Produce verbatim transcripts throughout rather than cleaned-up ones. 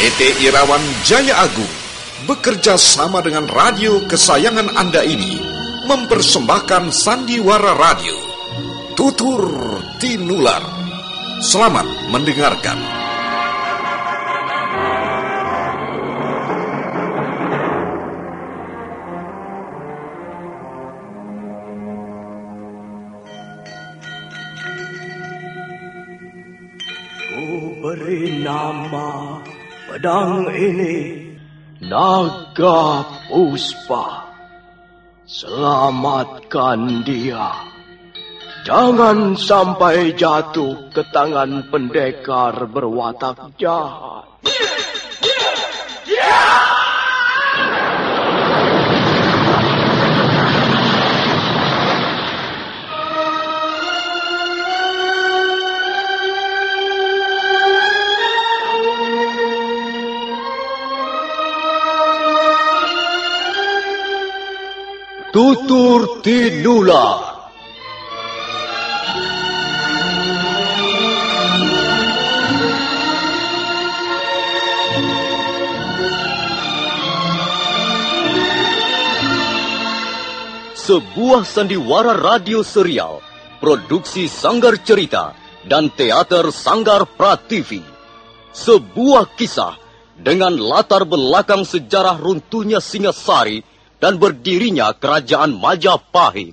P T Irawan Jaya Agung bekerja sama dengan radio kesayangan Anda ini mempersembahkan Sandiwara Radio Tutur Tinular. Selamat mendengarkan. Ku beri nama pedang ini Naga Puspa. Selamatkan dia. Jangan sampai jatuh ke tangan pendekar berwatak jahat. Tutur Tinular. Sebuah sandiwara radio serial, produksi Sanggar Cerita dan Teater Sanggar Prativi. Sebuah kisah dengan latar belakang sejarah runtuhnya Singasari dan berdirinya Kerajaan Majapahit.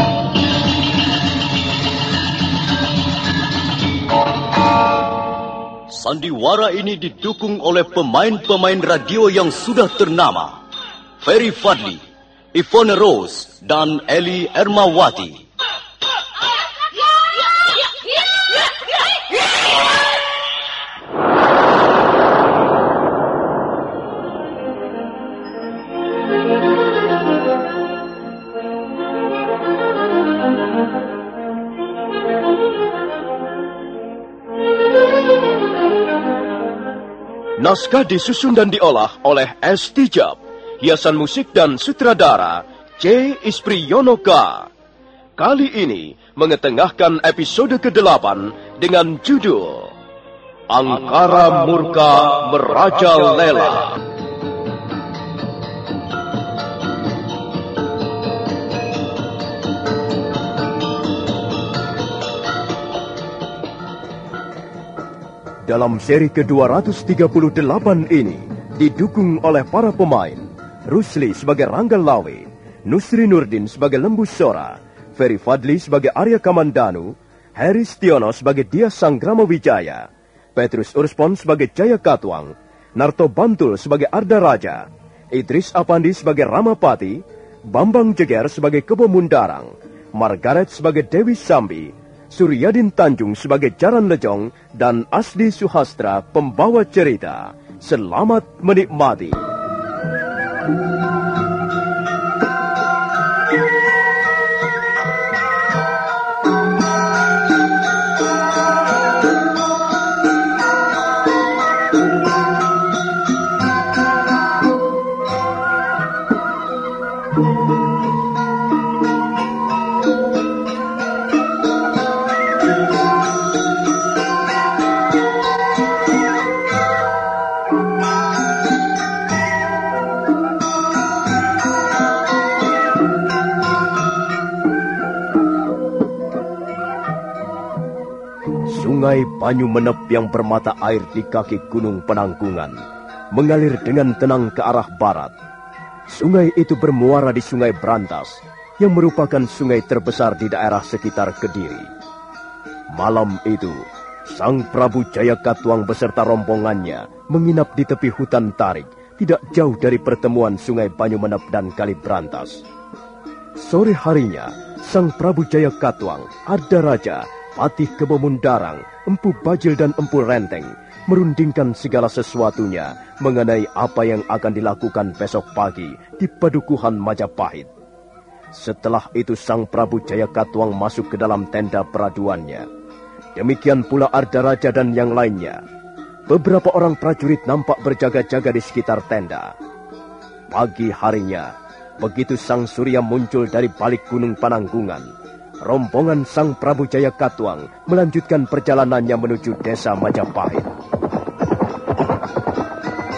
Sandiwara ini didukung oleh pemain-pemain radio yang sudah ternama, Ferry Fadli, Ivone Rose, dan Eli Ermawati. Naskah disusun dan diolah oleh S. Tijab. Hiasan musik dan sutradara C. Ispriyonoka. Kali ini mengetengahkan episode kedelapan dengan judul Angkara Murka Merajalela. Dalam seri ke dua ratus tiga puluh delapan ini, didukung oleh para pemain, Rusli sebagai Rangga Lawe, Nusri Nurdin sebagai Lembu Sora, Ferry Fadli sebagai Arya Kamandanu, Heri Stiono sebagai Dia Sanggrama Wijaya, Petrus Urspon sebagai Jaya Katwang, Narto Bantul sebagai Arda Raja, Idris Apandi sebagai Ramapati, Bambang Jeger sebagai Kebo Mundarang, Margaret sebagai Dewi Sambi, Suryadin Tanjung sebagai Jaran Lejong, dan Asdi Suhastra pembawa cerita. Selamat menikmati. Sungai Banyu Menep yang bermata air di kaki Gunung Penanggungan mengalir dengan tenang ke arah barat. Sungai itu bermuara di Sungai Brantas yang merupakan sungai terbesar di daerah sekitar Kediri. Malam itu, Sang Prabu Jaya Katwang beserta rombongannya menginap di tepi hutan tarik tidak jauh dari pertemuan Sungai Banyu Menep dan Kali Brantas. Sore harinya, Sang Prabu Jaya Katwang, Arda Raja, Patih Kebo Mundarang, Empu Bajil dan Empu Renteng merundingkan segala sesuatunya mengenai apa yang akan dilakukan besok pagi di Padukuhan Majapahit. Setelah itu Sang Prabu Jaya Katwang masuk ke dalam tenda peraduannya. Demikian pula Arda Raja dan yang lainnya. Beberapa orang prajurit nampak berjaga-jaga di sekitar tenda. Pagi harinya, begitu Sang Surya muncul dari balik Gunung Penanggungan, rombongan Sang Prabu Jaya Katwang melanjutkan perjalanannya menuju desa Majapahit.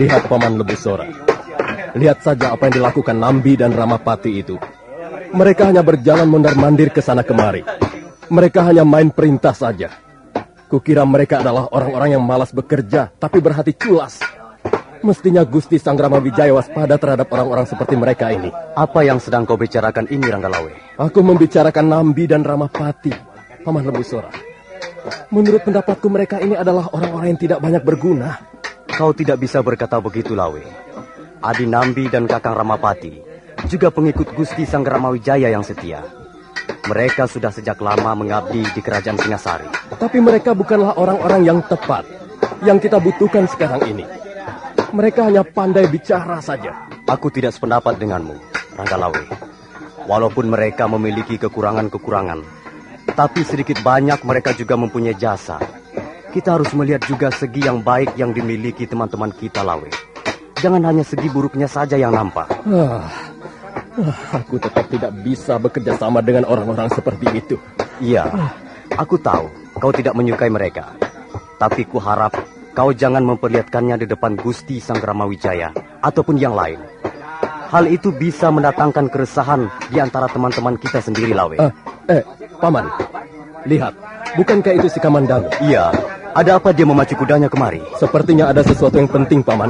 Lihat Paman Lebusora. Lihat saja apa yang dilakukan Nambi dan Ramapati itu. Mereka hanya berjalan mondar-mandir ke sana kemari. Mereka hanya main perintah saja. Kukira mereka adalah orang-orang yang malas bekerja, tapi berhati culas. Mestinya Gusti Sanggrama Wijaya waspada terhadap orang-orang seperti mereka ini. Apa yang sedang kau bicarakan ini, Ranggalawe? Aku membicarakan Nambi dan Ramapati, Paman Lebusora. Menurut pendapatku mereka ini adalah orang-orang yang tidak banyak berguna. Kau tidak bisa berkata begitu, Lawe. Adi Nambi dan Kakang Ramapati juga pengikut Gusti Sanggrama Wijaya yang setia. Mereka sudah sejak lama mengabdi di Kerajaan Singasari. Tapi mereka bukanlah orang-orang yang tepat yang kita butuhkan sekarang ini. Mereka hanya pandai bicara saja. Aku tidak sependapat denganmu, Ranggalawe. Walaupun mereka memiliki kekurangan-kekurangan, tapi sedikit banyak mereka juga mempunyai jasa. Kita harus melihat juga segi yang baik yang dimiliki teman-teman kita, Lawe. Jangan hanya segi buruknya saja yang nampak. Ah, ah, aku tetap tidak bisa bekerja sama dengan orang-orang seperti itu. Iya, aku tahu kau tidak menyukai mereka. Tapi ku harap kau jangan memperlihatkannya di depan Gusti Sanggrama Wijaya ataupun yang lain. Hal itu bisa mendatangkan keresahan di antara teman-teman kita sendiri, Lawe. Ah, eh, Paman, lihat, bukankah itu si Kamandanu? Iya, ada apa dia memacu kudanya kemari? Sepertinya ada sesuatu yang penting, Paman.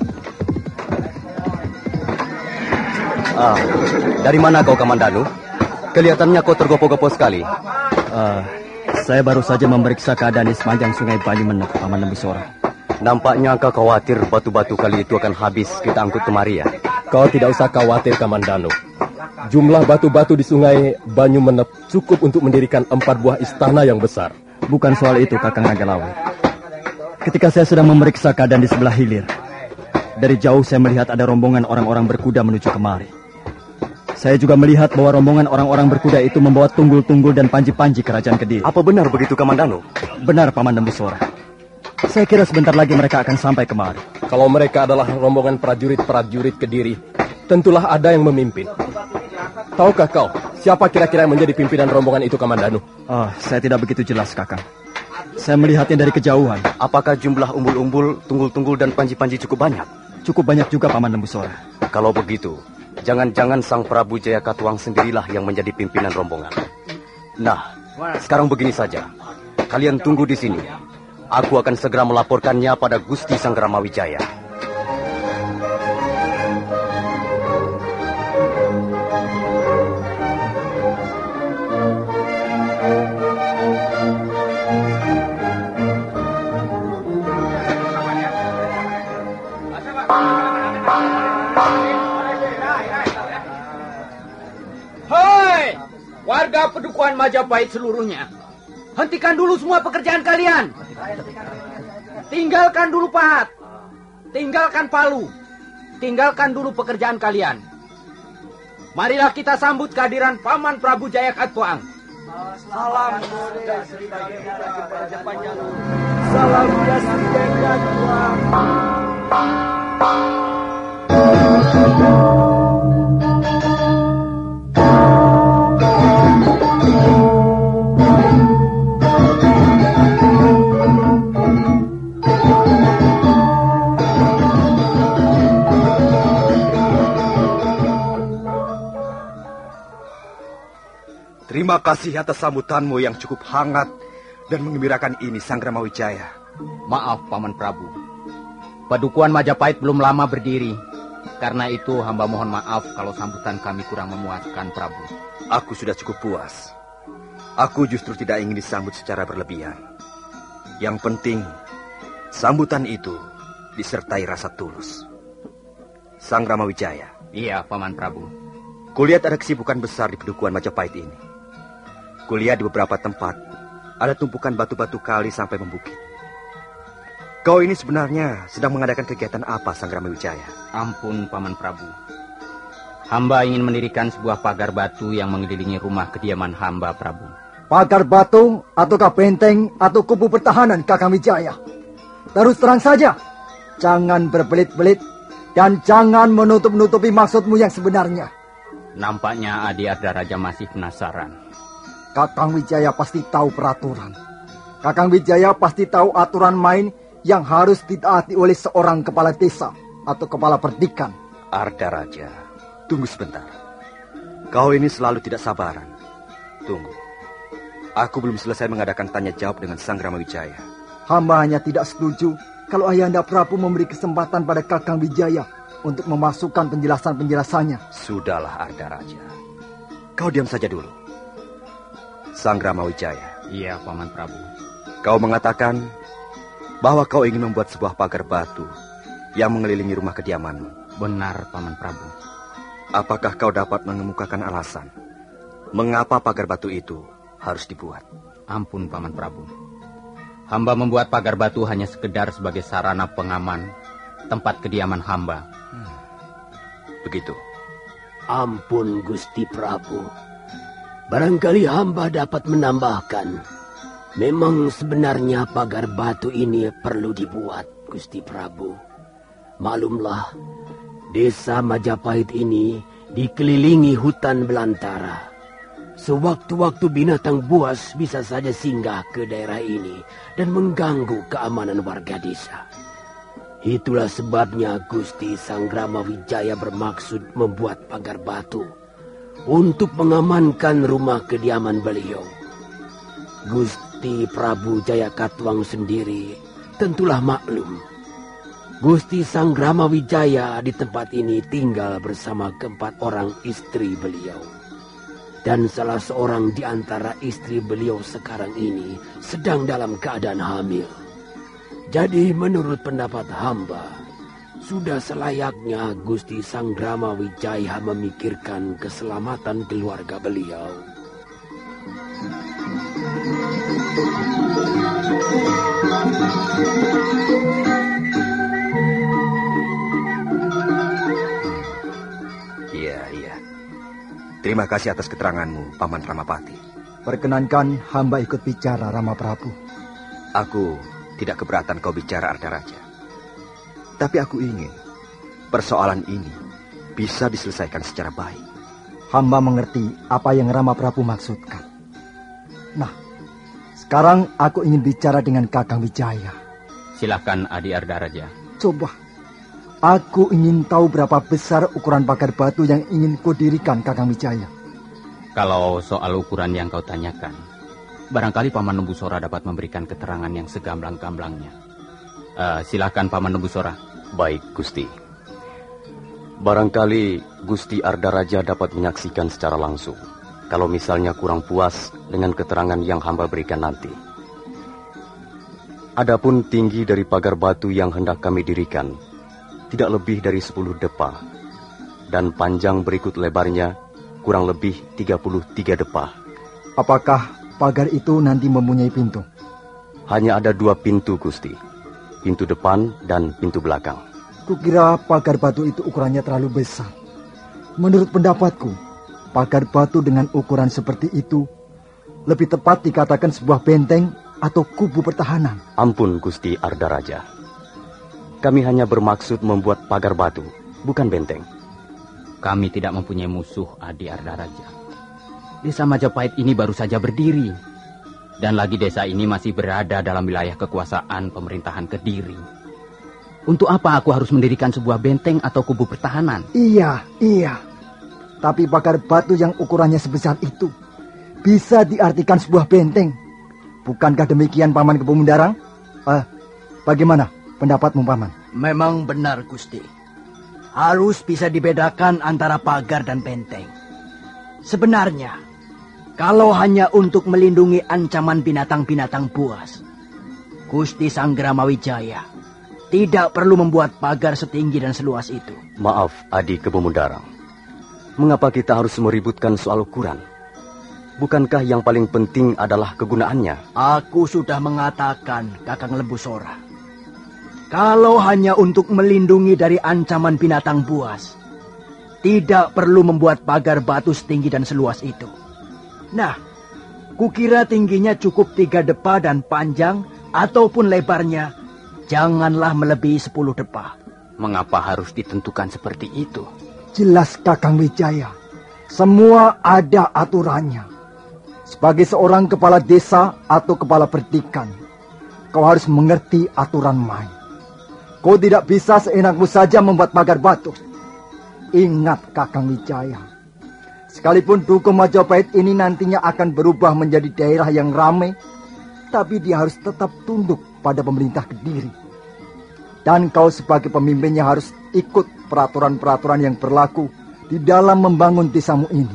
Ah, dari mana kau, Kamandanu? Kelihatannya kau tergopoh-gopoh sekali. Uh, saya baru saja memeriksa keadaan di sepanjang Sungai Banyumenep, Paman Lebusora. Nampaknya kau khawatir batu-batu kali itu akan habis kita angkut kemari, ya? Kau tidak usah khawatir, Kamandanu. Jumlah batu-batu di Sungai Banyumenep cukup untuk mendirikan empat buah istana yang besar. Bukan soal itu, Kakang Ranggalawe. Ketika saya sedang memeriksa keadaan di sebelah hilir, dari jauh saya melihat ada rombongan orang-orang berkuda menuju kemari. Saya juga melihat bahwa rombongan orang-orang berkuda itu membawa tunggul-tunggul dan panji-panji kerajaan Kediri. Apa benar begitu, Kamandanu? Benar, Paman Lebusora. Saya kira sebentar lagi mereka akan sampai kemari. Kalau mereka adalah rombongan prajurit-prajurit Kediri, tentulah ada yang memimpin. Tahukah kau, siapa kira-kira yang menjadi pimpinan rombongan itu, Kamandanu? Oh, saya tidak begitu jelas, Kakang. Saya melihatnya dari kejauhan. Apakah jumlah umbul-umbul, tunggul-tunggul dan panji-panji cukup banyak? Cukup banyak juga, Paman Lebusora. Kalau begitu, jangan-jangan Sang Prabu Jayakatwang sendirilah yang menjadi pimpinan rombongan. Nah, sekarang begini saja. Kalian tunggu di sini. Aku akan segera melaporkannya pada Gusti Sanggrama Wijaya. Hei, warga Pedukuhan Majapahit seluruhnya, hentikan dulu semua pekerjaan kalian. Tinggalkan dulu pahat, tinggalkan palu, tinggalkan dulu pekerjaan kalian. Marilah kita sambut kehadiran Paman Prabu Jayakatwang. Salam Salam Jayakatwang. Terima kasih atas sambutanmu yang cukup hangat dan menggembirakan ini, Sanggrama Wijaya. Maaf, Paman Prabu. Padukuhan Majapahit belum lama berdiri. Karena itu hamba mohon maaf kalau sambutan kami kurang memuaskan, Prabu. Aku sudah cukup puas. Aku justru tidak ingin disambut secara berlebihan. Yang penting, sambutan itu disertai rasa tulus. Sanggrama Wijaya. Iya, Paman Prabu. Kulihat ada kesibukan besar di Padukuhan Majapahit ini. Kulihat di beberapa tempat ada tumpukan batu-batu kali sampai membukit. Kau ini sebenarnya sedang mengadakan kegiatan apa, Sanggrama Wijaya? Ampun, Paman Prabu. Hamba ingin mendirikan sebuah pagar batu yang mengelilingi rumah kediaman hamba, Prabu. Pagar batu ataukah benteng atau kubu pertahanan, Kakang Wijaya? Terus terang saja, jangan berbelit-belit dan jangan menutup-nutupi maksudmu yang sebenarnya. Nampaknya Adi Arda Raja masih penasaran. Kakang Wijaya pasti tahu peraturan. Kakang Wijaya pasti tahu aturan main yang harus ditaati oleh seorang kepala desa. atau kepala perdikan. Ardaraja, tunggu sebentar. Kau ini selalu tidak sabaran. Tunggu. Aku belum selesai mengadakan tanya jawab dengan Sang Ramawijaya. Hamba hanya tidak setuju kalau Ayahanda Prabu memberi kesempatan pada Kakang Wijaya untuk memasukkan penjelasan-penjelasannya. Sudahlah, Ardaraja. Kau diam saja dulu. Sang Ramawijaya. Iya, Paman Prabu. Kau mengatakan bahwa kau ingin membuat sebuah pagar batu yang mengelilingi rumah kediamanmu. Benar, Paman Prabu. Apakah kau dapat mengemukakan alasan mengapa pagar batu itu harus dibuat? Ampun, Paman Prabu. Hamba membuat pagar batu hanya sekedar sebagai sarana pengaman tempat kediaman hamba. Hmm. Begitu. Ampun, Gusti Prabu. Barangkali hamba dapat menambahkan. Memang sebenarnya pagar batu ini perlu dibuat, Gusti Prabu. Maklumlah, desa Majapahit ini dikelilingi hutan belantara. Sewaktu-waktu binatang buas bisa saja singgah ke daerah ini dan mengganggu keamanan warga desa. Itulah sebabnya Gusti Sang Ramawijaya bermaksud membuat pagar batu untuk mengamankan rumah kediaman beliau. Gusti Prabu Jayakatwang sendiri tentulah maklum. Gusti Sang Ramawijaya di tempat ini tinggal bersama keempat orang istri beliau. Dan salah seorang di antara istri beliau sekarang ini sedang dalam keadaan hamil. Jadi menurut pendapat hamba, sudah selayaknya Gusti Sang Ramawijaya memikirkan keselamatan keluarga beliau. Iya, iya. Terima kasih atas keteranganmu, Paman Ramapati. Perkenankan hamba ikut bicara, Rama Prabu. Aku tidak keberatan kau bicara, Ardaraja. Tapi aku ingin persoalan ini bisa diselesaikan secara baik. Hamba mengerti apa yang Rama Prabu maksudkan. Nah, sekarang aku ingin bicara dengan Kakang Wijaya. Silakan, Adi Ardaraja. Coba, aku ingin tahu berapa besar ukuran pagar batu yang ingin kau dirikan, Kakang Wijaya. Kalau soal ukuran yang kau tanyakan, barangkali Paman Nembusora dapat memberikan keterangan yang segamblang-gamblangnya. Uh, silakan, Paman Nembusora. Baik, Gusti. Barangkali Gusti Ardaraja dapat menyaksikan secara langsung. Kalau misalnya kurang puas dengan keterangan yang hamba berikan nanti. Adapun tinggi dari pagar batu yang hendak kami dirikan tidak lebih dari sepuluh depa, dan panjang berikut lebarnya kurang lebih tiga puluh tiga depa. Apakah pagar itu nanti mempunyai pintu? Hanya ada dua pintu, Gusti. Pintu depan dan pintu belakang. Kukira pagar batu itu ukurannya terlalu besar. Menurut pendapatku, pagar batu dengan ukuran seperti itu lebih tepat dikatakan sebuah benteng atau kubu pertahanan. Ampun, Gusti Ardaraja. Kami hanya bermaksud membuat pagar batu, bukan benteng. Kami tidak mempunyai musuh, Adi Ardaraja. Desa Majapahit ini baru saja berdiri. Dan lagi desa ini masih berada dalam wilayah kekuasaan pemerintahan Kediri. Untuk apa aku harus mendirikan sebuah benteng atau kubu pertahanan? Iya, iya. Tapi pagar batu yang ukurannya sebesar itu bisa diartikan sebuah benteng. Bukankah demikian, Paman Kepumundarang? Eh, bagaimana pendapatmu, Paman? Memang benar, Gusti. Harus bisa dibedakan antara pagar dan benteng. Sebenarnya, kalau hanya untuk melindungi ancaman binatang-binatang buas, Gusti Sang Ramawijaya tidak perlu membuat pagar setinggi dan seluas itu. Maaf, Adi Kepumundarang. Mengapa kita harus meributkan soal ukuran? Bukankah yang paling penting adalah kegunaannya? Aku sudah mengatakan, Kakang Lembusora. Kalau hanya untuk melindungi dari ancaman binatang buas, tidak perlu membuat pagar batu setinggi dan seluas itu. Nah, kukira tingginya cukup tiga depa dan panjang ataupun lebarnya janganlah melebihi sepuluh depa. Mengapa harus ditentukan seperti itu? Jelas, Kakang Wijaya. Semua ada aturannya. Sebagai seorang kepala desa atau kepala perdikan, kau harus mengerti aturan main. Kau kau tidak bisa seenakmu saja membuat pagar batu. Ingat Kakang Wijaya, sekalipun Dukuh Majapahit ini nantinya akan berubah menjadi daerah yang ramai, tapi dia harus tetap tunduk pada pemerintah Kediri. Dan kau sebagai pemimpinnya harus ikut peraturan-peraturan yang berlaku di dalam membangun desamu ini.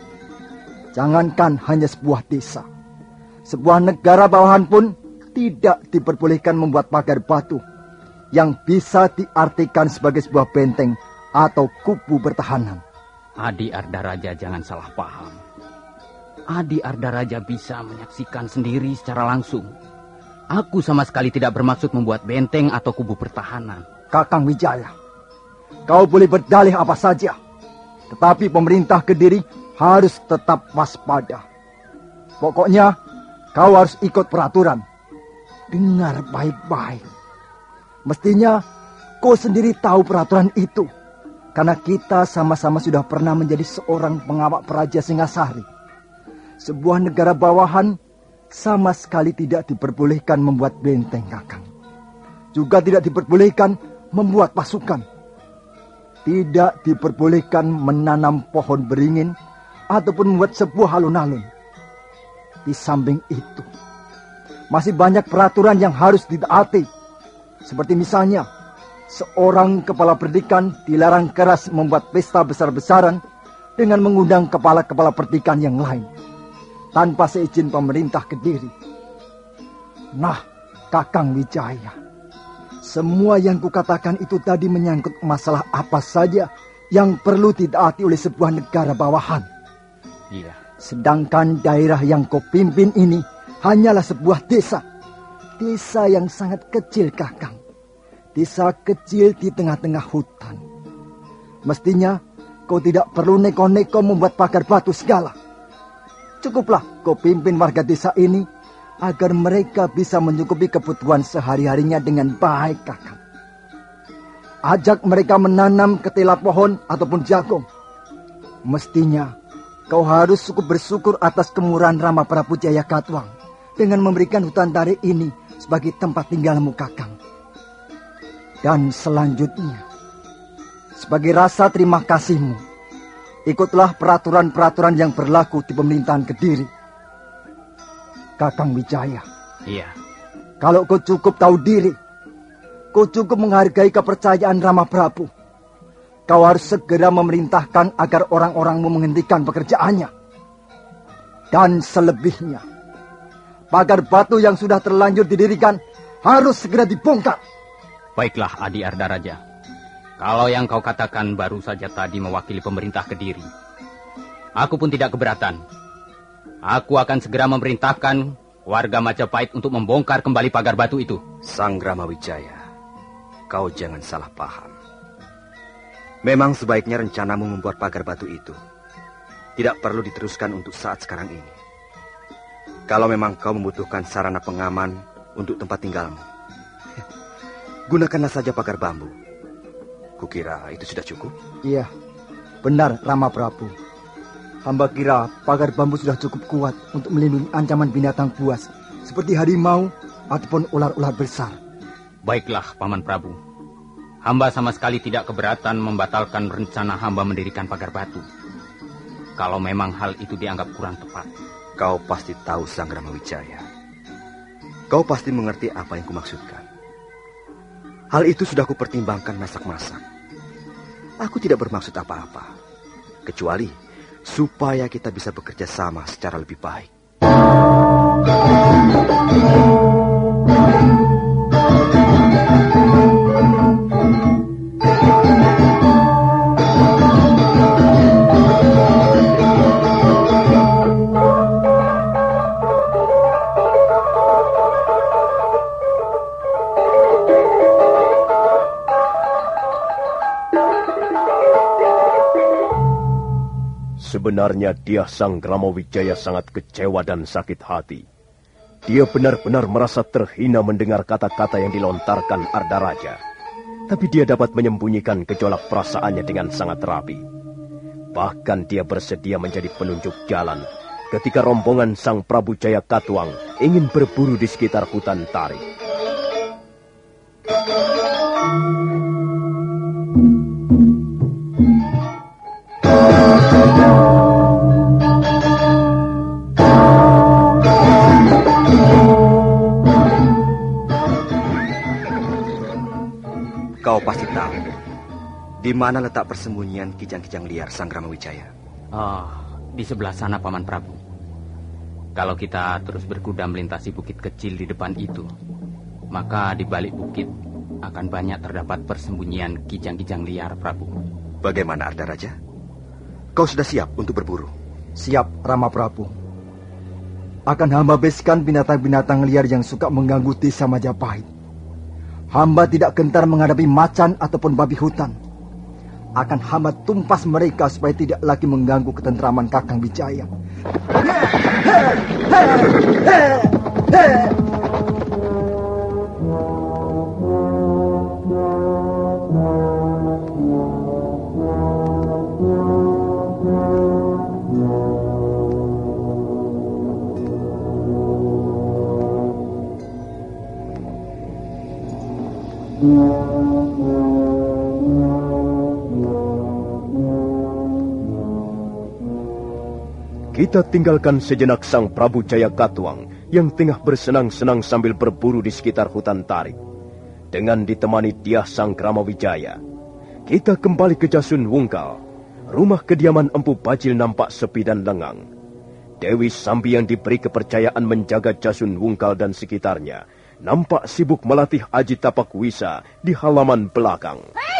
Jangankan hanya sebuah desa, sebuah negara bawahan pun tidak diperbolehkan membuat pagar batu yang bisa diartikan sebagai sebuah benteng atau kubu pertahanan. Adi Ardaraja jangan salah paham. Adi Ardaraja bisa menyaksikan sendiri secara langsung. Aku sama sekali tidak bermaksud membuat benteng atau kubu pertahanan. Kakang Wijaya, kau boleh berdalih apa saja, tetapi pemerintah Kediri harus tetap waspada. Pokoknya kau harus ikut peraturan. Dengar baik-baik. Mestinya kau sendiri tahu peraturan itu, karena kita sama-sama sudah pernah menjadi seorang pengawal Praja Singasari. Sebuah negara bawahan sama sekali tidak diperbolehkan membuat benteng, Kakang. Juga tidak diperbolehkan membuat pasukan. Tidak diperbolehkan menanam pohon beringin ataupun membuat sebuah alun-alun. Di samping itu, masih banyak peraturan yang harus ditaati. Seperti misalnya, seorang kepala perdikan dilarang keras membuat pesta besar-besaran dengan mengundang kepala-kepala perdikan yang lain tanpa seizin pemerintah Kediri. Nah, Kakang Wijaya, semua yang kukatakan itu tadi menyangkut masalah apa saja yang perlu ditaati oleh sebuah negara bawahan. Iya. Sedangkan daerah yang kau pimpin ini hanyalah sebuah desa. Desa yang sangat kecil, Kakang. Desa kecil di tengah-tengah hutan. Mestinya kau tidak perlu neko-neko membuat pagar batu segala. Cukuplah kau pimpin warga desa ini agar mereka bisa mencukupi kebutuhan sehari-harinya dengan baik, Kakang. Ajak mereka menanam ketela pohon ataupun jagung. Mestinya kau harus cukup bersyukur atas kemurahan Rama Prabu Jaya Katuang dengan memberikan hutan tarik ini sebagai tempat tinggalmu, Kakang. Dan selanjutnya, sebagai rasa terima kasihmu, ikutlah peraturan-peraturan yang berlaku di pemerintahan Kediri. Kakang Wijaya. Iya. Kalau kau cukup tahu diri, kau cukup menghargai kepercayaan Rama Prabu, kau harus segera memerintahkan agar orang-orangmu menghentikan pekerjaannya. Dan selebihnya, pagar batu yang sudah terlanjur didirikan harus segera dibongkar. Baiklah, Adi Ardaraja. Kalau yang kau katakan baru saja tadi mewakili pemerintah Kediri, aku pun tidak keberatan. Aku akan segera memerintahkan warga Majapahit untuk membongkar kembali pagar batu itu. Sang Gramawijaya, kau jangan salah paham. Memang sebaiknya rencanamu membuat pagar batu itu tidak perlu diteruskan untuk saat sekarang ini. Kalau memang kau membutuhkan sarana pengaman untuk tempat tinggalmu, gunakanlah saja pagar bambu. Kukira itu sudah cukup. Iya, benar Rama Prabu. Hamba kira pagar bambu sudah cukup kuat untuk melindungi ancaman binatang buas seperti harimau ataupun ular-ular besar. Baiklah, Paman Prabu. Hamba sama sekali tidak keberatan membatalkan rencana hamba mendirikan pagar batu. Kalau memang hal itu dianggap kurang tepat. Kau pasti tahu, Sang Gramawijaya. Kau pasti mengerti apa yang kumaksudkan. Hal itu sudah kupertimbangkan masak-masak. Aku tidak bermaksud apa-apa, kecuali supaya kita bisa bekerja sama secara lebih baik. Sebenarnya dia Sang Gramawijaya sangat kecewa dan sakit hati. Dia benar-benar merasa terhina mendengar kata-kata yang dilontarkan Ardaraja. Tapi dia dapat menyembunyikan gejolak perasaannya dengan sangat rapi. Bahkan dia bersedia menjadi penunjuk jalan ketika rombongan Sang Prabu Jaya Katuang ingin berburu di sekitar hutan tarik. Di mana letak persembunyian kijang-kijang liar Sang Ramawijaya? Oh, di sebelah sana, Paman Prabu. Kalau kita terus berkuda melintasi bukit kecil di depan itu, maka di balik bukit akan banyak terdapat persembunyian kijang-kijang liar, Prabu. Bagaimana, Ardaraja? Kau sudah siap untuk berburu? Siap, Rama Prabu. Akan hamba habiskan binatang-binatang liar yang suka mengganggu desa Majapahit. Hamba tidak gentar menghadapi macan ataupun babi hutan. Akan hamba tumpas mereka supaya tidak lagi mengganggu ketentraman Kakang Wijaya. Kita tinggalkan sejenak Sang Prabu Jayakatwang yang tengah bersenang-senang sambil berburu di sekitar hutan tarik. Dengan ditemani Dyah Sang Ramawijaya, kita kembali ke Jasun Wungkal. Rumah kediaman Empu Bajil nampak sepi dan lengang. Dewi Sambi yang diberi kepercayaan menjaga Jasun Wungkal dan sekitarnya nampak sibuk melatih Aji Tapak Wisa di halaman belakang.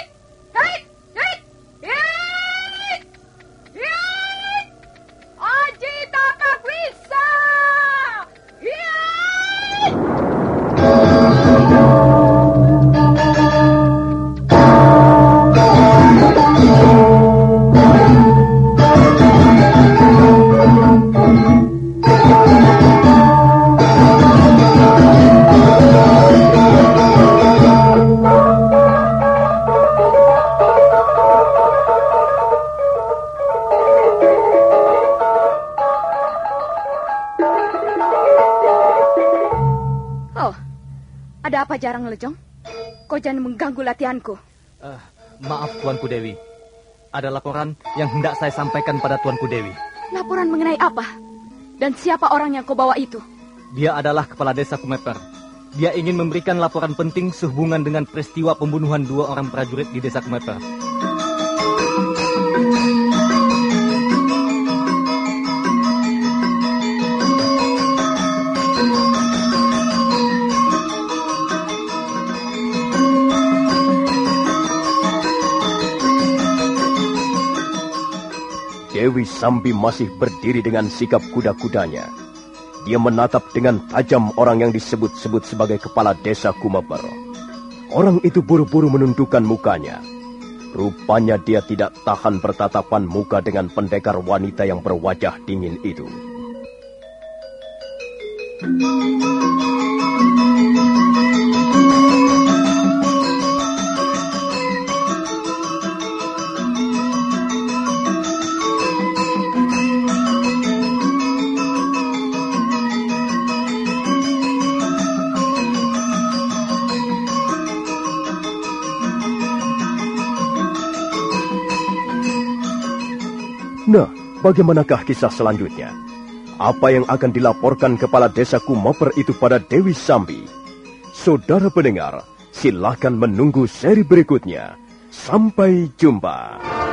Ada apa Jarang Lejong? Kau jangan mengganggu latihanku. Uh, maaf Tuanku Dewi. Ada laporan yang hendak saya sampaikan pada Tuanku Dewi. Laporan mengenai apa? Dan siapa orang yang kau bawa itu? Dia adalah kepala desa Kumeper. Dia ingin memberikan laporan penting sehubungan dengan peristiwa pembunuhan dua orang prajurit di desa Kumeper. Dewi Sambi masih berdiri dengan sikap kuda-kudanya. Dia menatap dengan tajam orang yang disebut-sebut sebagai kepala desa Kumeper. Orang itu buru-buru menundukkan mukanya. Rupanya dia tidak tahan bertatapan muka dengan pendekar wanita yang berwajah dingin itu. Nah, bagaimanakah kisah selanjutnya? Apa yang akan dilaporkan kepala desa Kumeper itu pada Dewi Sambi? Saudara pendengar, silakan menunggu seri berikutnya. Sampai jumpa.